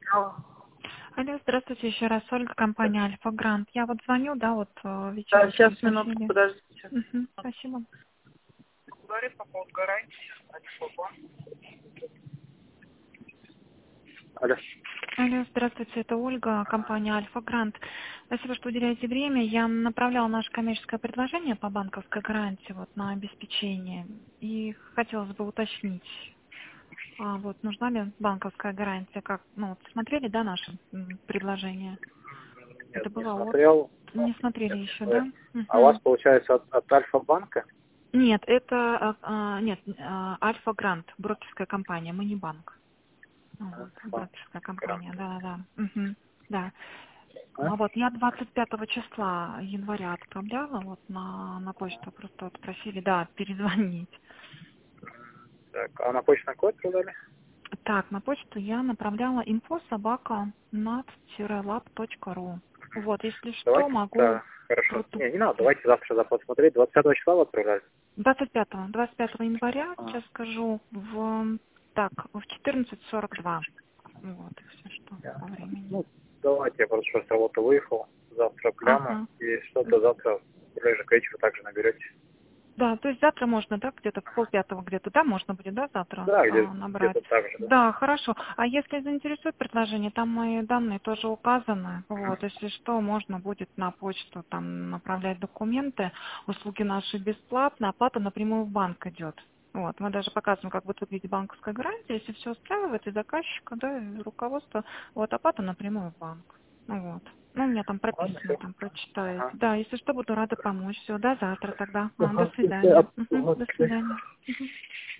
Алло. Алло, здравствуйте еще раз, Ольга, компания Альфа Грант. Я вот звоню, да, вот Да, вечером сейчас, минутку, просили. подождите. Спасибо. Говорит по поводу гарантии. Алло. Алло, здравствуйте, это Ольга, компания Альфа Грант. Спасибо, что уделяете время. Я направляла наше коммерческое предложение по банковской гарантии вот, на обеспечение. И хотелось бы уточнить, вот нужна ли банковская гарантия? Как, ну, вот смотрели, да, наше предложение? Это Нет, не было смотрел. Не смотрели Нет, не еще, смотрел. да? А у вас Мгм. получается от Альфа-банка? Нет, это нет, Альфа Грант, брокерская компания, мы не банк. Вот, брокерская Альфа-грант. компания, да. Мгм. Да. А? Вот я 25 числа января отправляла вот на почту, просто вот просили, да, перезвонить. Так, а на почтовый код продали? Так, на почту я направляла info@nat-lab.ru. Вот, если что, Давайте, могу да, хорошо. продукт. Не надо, давайте завтра посмотреть. 25 числа вы отправляли? 25 января, А, сейчас скажу, в 14:42. Вот, если что, по ясно. времени. Ну, давайте, я просто что с работы выехал. Завтра гляну. Ага. И что-то завтра ближе к вечеру также наберете. Да, то есть завтра можно, да, где-то в полпятого где-то, да, можно будет, да, завтра Да, набрать. где-то так же, да. Да, хорошо. А если заинтересует предложение, там мои данные тоже указаны. Вот, если что, можно будет на почту там направлять документы. Услуги наши бесплатные, оплата напрямую в банк идет. Вот, мы даже показываем, как будет выглядеть банковская гарантия. Если все устраивает и заказчика, да, и руководство, вот, оплата напрямую в банк. Ну вот. Ну, у меня там Ладно, прописано, все. там прочитаете. Ага. Да, если что, буду рада помочь. Все, до завтра тогда. До Ага, свидания. ладно. До свидания. Мгм.